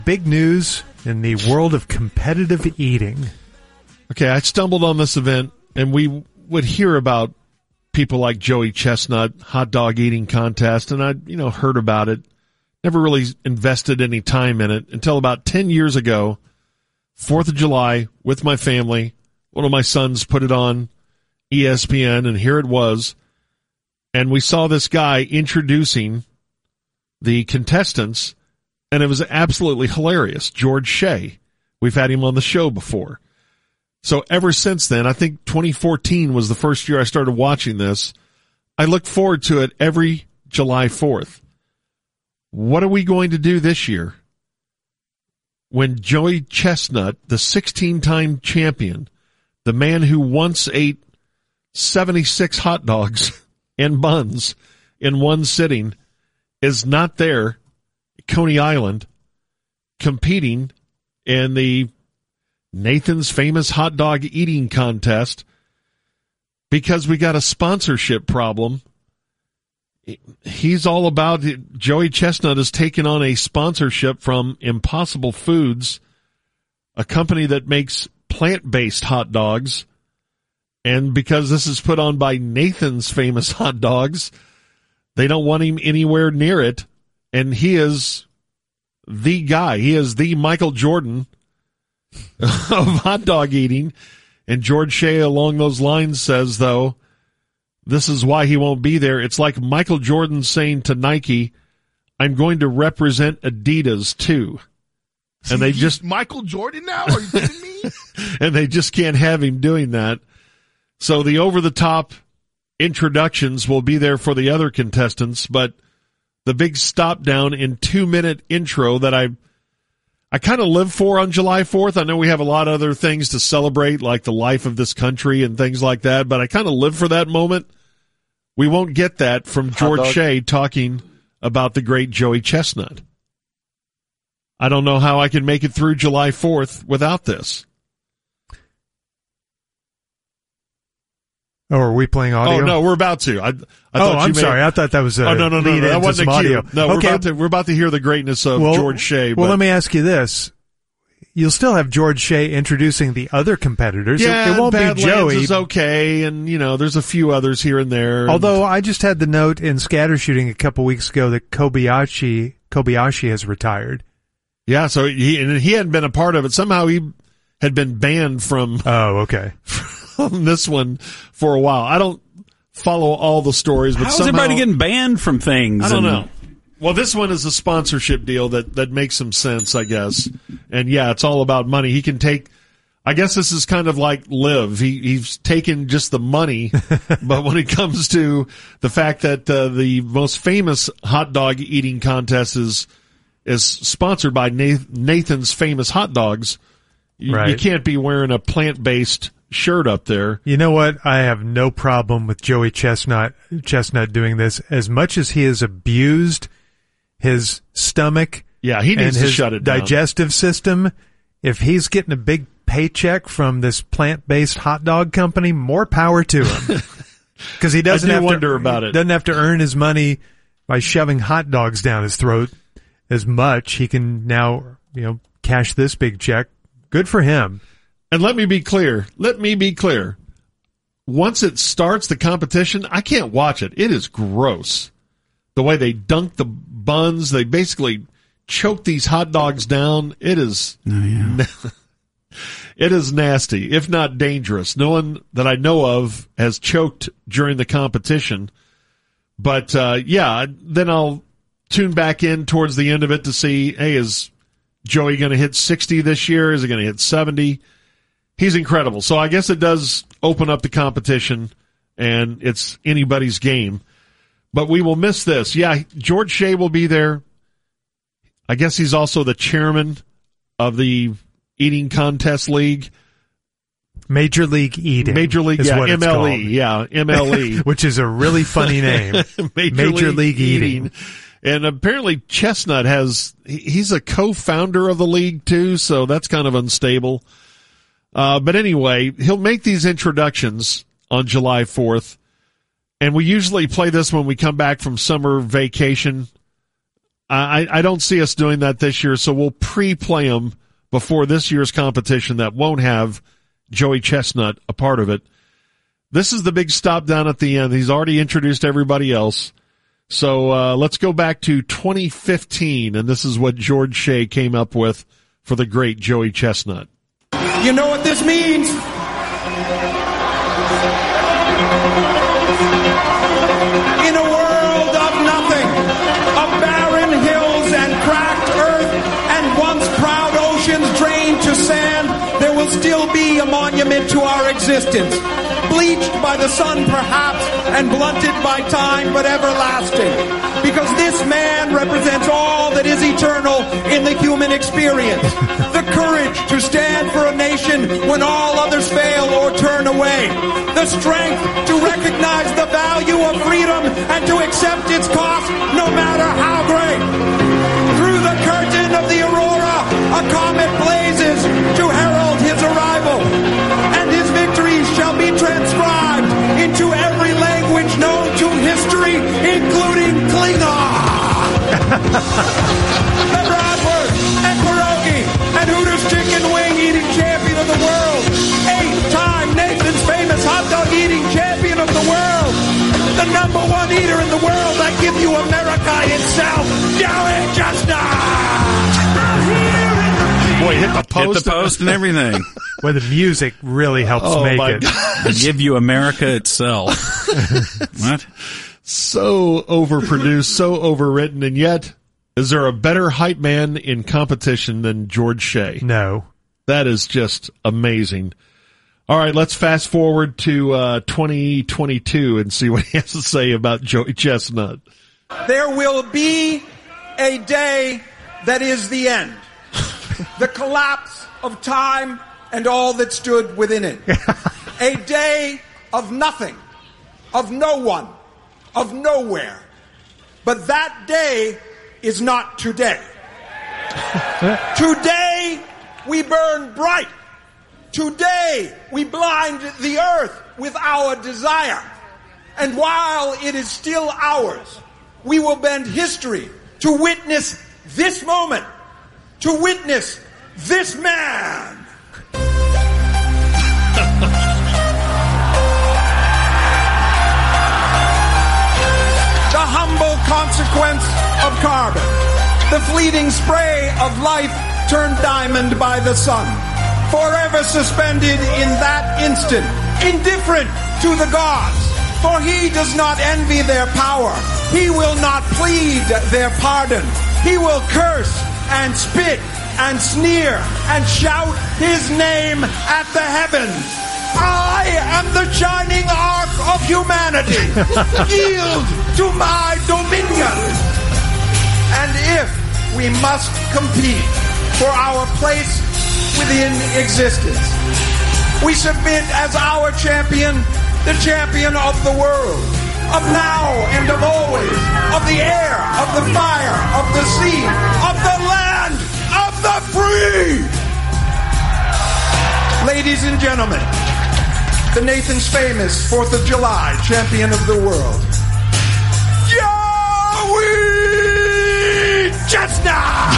Big news in the world of competitive eating. Okay, I stumbled on this event, and we would hear about people like Joey Chestnut, hot dog eating contest, and I, heard about it. Never really invested any time in it until about 10 years ago, 4th of July, with my family. One of my sons put it on ESPN, and here it was. And we saw this guy introducing the contestants, and it was absolutely hilarious. George Shea. We've had him on the show before. So ever since then, I think 2014 was the first year I started watching this. I look forward to it every July 4th. What are we going to do this year when Joey Chestnut, the 16-time champion, the man who once ate 76 hot dogs and buns in one sitting, is not there at Coney Island competing in the Nathan's Famous Hot Dog Eating Contest because we got a sponsorship problem? He's all about it. Joey Chestnut has taken on a sponsorship from Impossible Foods, a company that makes plant-based hot dogs. And because this is put on by Nathan's Famous Hot Dogs, they don't want him anywhere near it. And he is the guy. He is the Michael Jordan of hot dog eating. And George Shea along those lines says, though, this is why he won't be there. It's like Michael Jordan saying to Nike, I'm going to represent Adidas too. And they just Michael Jordan now? Are you kidding me? And they just can't have him doing that. So the over-the-top introductions will be there for the other contestants, but the big stop-down in 2-minute intro that I kind of live for on July 4th. I know we have a lot of other things to celebrate, like the life of this country and things like that, but I kind of live for that moment. We won't get that from George Shea talking about the great Joey Chestnut. I don't know how I can make it through July 4th without this. Oh, are we playing audio? Oh, no, we're about to. I'm sorry. I thought that was no, that wasn't a audio. cue. No, okay. we're about to hear the greatness of George Shea. Well, let me ask you this. You'll still have George Shea introducing the other competitors. Yeah, it won't be Joey. Is okay, and, there's a few others here and there. Although I just had the note in scatter shooting a couple weeks ago that Kobayashi has retired. Yeah, so he hadn't been a part of it. Somehow he had been banned from... Oh, okay. On this one for a while. I don't follow all the stories, but how's everybody getting banned from things? I don't know. Well, this one is a sponsorship deal that makes some sense, I guess. And yeah, it's all about money. He can take, I guess this is kind of like Liv. He's taken just the money, but when it comes to the fact that the most famous hot dog eating contest is sponsored by Nathan's Famous Hot Dogs, you can't be wearing a plant-based shirt up there. You know what? I have no problem with Joey Chestnut doing this. As much as he has abused his stomach, he needs to shut it down. Digestive system, if he's getting a big paycheck from this plant-based hot dog company, more power to him. Because he doesn't have to earn his money by shoving hot dogs down his throat as much. He can now, cash this big check. Good for him. And let me be clear. Once it starts, the competition, I can't watch it. It is gross. The way they dunk the buns, they basically choke these hot dogs down. It is, it is nasty, if not dangerous. No one that I know of has choked during the competition. But, then I'll tune back in towards the end of it to see, hey, is Joey going to hit 60 this year? Is he going to hit 70? He's incredible. So I guess it does open up the competition, and it's anybody's game. But we will miss this. Yeah, George Shea will be there. I guess he's also the chairman of the Eating Contest League. Major League Eating. MLE. MLE. Which is a really funny name. Major League Eating. And apparently Chestnut he's a co-founder of the league too, so that's kind of unstable. But anyway, he'll make these introductions on July 4th, and we usually play this when we come back from summer vacation. I don't see us doing that this year, so we'll pre-play them before this year's competition that won't have Joey Chestnut a part of it. This is the big stop down at the end. He's already introduced everybody else. So let's go back to 2015, and this is what George Shea came up with for the great Joey Chestnut. You know what this means? In a world of nothing, of barren hills and cracked earth, and once proud oceans drained to sand, there will still be a monument to our existence. Bleached by the sun, perhaps, and blunted by time, but everlasting. Because this man represents all that is eternal in the human experience. The courage to stand for a nation when all others fail or turn away. The strength to recognize the value of freedom and to accept its cost, no matter how great. Through the curtain of the aurora, a comet blazes to herald his arrival. And his victories shall be transcribed into every language known to history, including Klingon. The bratwurst and pierogi and Hooters chicken wing eating champion of the world. 8-time Nathan's famous hot dog eating champion of the world. The number one eater in the world that gives you America itself. Joey Chestnut! Boy, hit the post. Hit the post and everything. Well, the music really helps make it. I give you America itself. What? So overproduced, so overwritten, and yet, is there a better hype man in competition than George Shea? No. That is just amazing. All right, let's fast forward to 2022 and see what he has to say about Joey Chestnut. There will be a day that is the end. The collapse of time and all that stood within it. A day of nothing, of no one, of nowhere. But that day is not today. Today we burn bright. Today we blind the earth with our desire. And while it is still ours, we will bend history to witness this moment, to witness this man. The humble consequence of carbon, the fleeting spray of life turned diamond by the sun, forever suspended in that instant, indifferent to the gods, for he does not envy their power. He will not plead their pardon. He will curse and spit and sneer and shout his name at the heavens. I am the shining arc of humanity. Yield to my dominion. And if we must compete for our place within existence, we submit as our champion, the champion of the world, of now and of always, of the air, of the fire, of the sea, of the land, of the free. Ladies and gentlemen, the Nathan's famous 4th of July champion of the world, Joey Chestnut!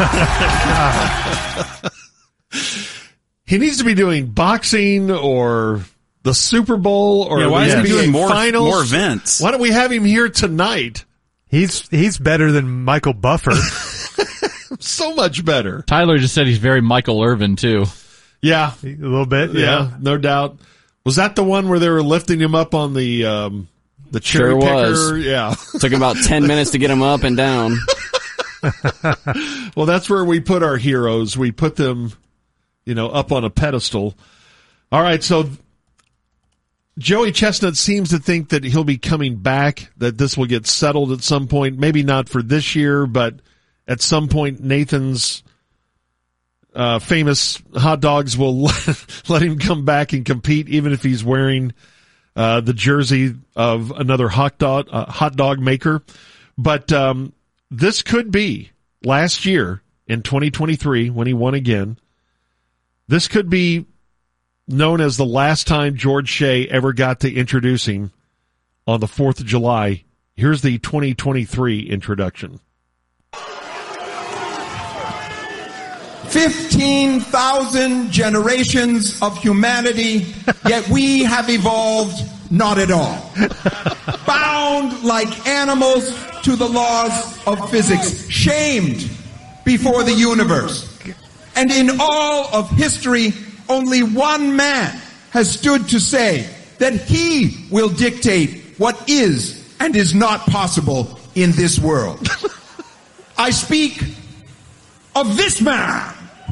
He needs to be doing boxing or the Super Bowl or why is he doing more events? Why don't we have him here tonight? He's better than Michael Buffer. So much better. Tyler just said he's very Michael Irvin too. Yeah, a little bit. Yeah, no doubt. Was that the one where they were lifting him up on the cherry sure picker? Was. Yeah, took about 10 minutes to get him up and down. Well, that's where we put our heroes. We put them, up on a pedestal. All right, so Joey Chestnut seems to think that he'll be coming back, that this will get settled at some point. Maybe not for this year, but at some point Nathan's famous hot dogs will let him come back and compete, even if he's wearing the jersey of another hot dog maker. But this could be last year in 2023 when he won again. This could be known as the last time George Shea ever got to introduce him on the 4th of July. Here's the 2023 introduction. 15,000 generations of humanity, yet we have evolved not at all. Bound like animals to the laws of physics, shamed before the universe. And in all of history, only one man has stood to say that he will dictate what is and is not possible in this world. I speak of this man.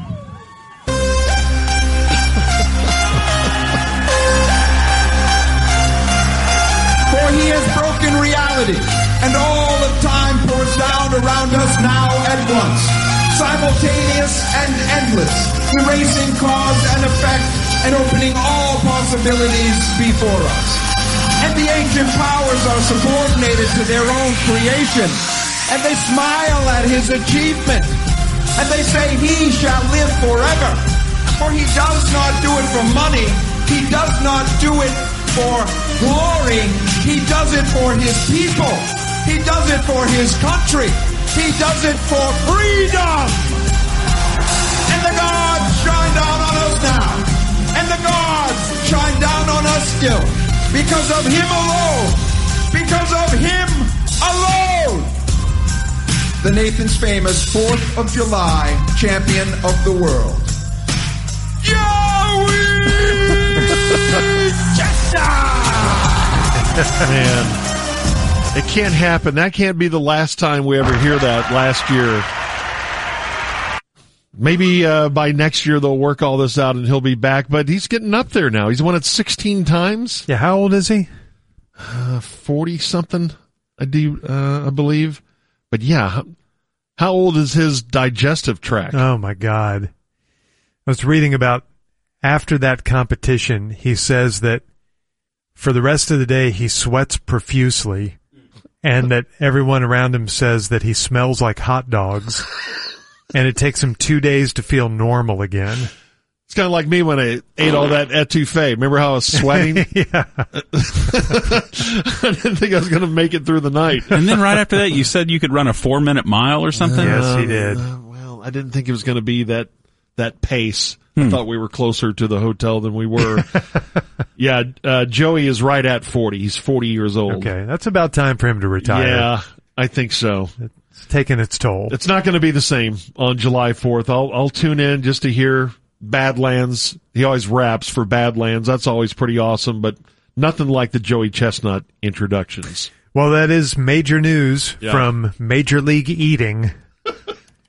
For he has broken reality, and all of time pours down around us now at once, simultaneous and endless, erasing cause and effect and opening all possibilities before us. And the ancient powers are subordinated to their own creation, and they smile at his achievement, and they say he shall live forever. For he does not do it for money, he does not do it for glory, he does it for his people, he does it for his country, he does it for freedom. And the gods shine down on us now, and the gods shine down on us still, because of him alone, because of him alone. The Nathan's Famous 4th of July champion of the world, Joey Chestnut! Man, it can't happen. That can't be the last time we ever hear that last year. Maybe by next year they'll work all this out and he'll be back, but he's getting up there now. He's won it 16 times. Yeah, how old is he? 40-something, I believe. But yeah, how old is his digestive tract? Oh, my God. I was reading about after that competition, he says that for the rest of the day he sweats profusely and that everyone around him says that he smells like hot dogs and it takes him 2 days to feel normal again. It's kind of like me when I ate all that etouffee. Remember how I was sweating? Yeah. I didn't think I was going to make it through the night. And then right after that, you said you could run a 4-minute mile or something? Yes, he did. Well, I didn't think it was going to be that pace. I thought we were closer to the hotel than we were. Yeah, Joey is right at 40. He's 40 years old. Okay, that's about time for him to retire. Yeah, I think so. It's taking its toll. It's not going to be the same on July 4th. I'll tune in just to hear Badlands. He always raps for Badlands. That's always pretty awesome, but nothing like the Joey Chestnut introductions. Well, that is major news from Major League Eating.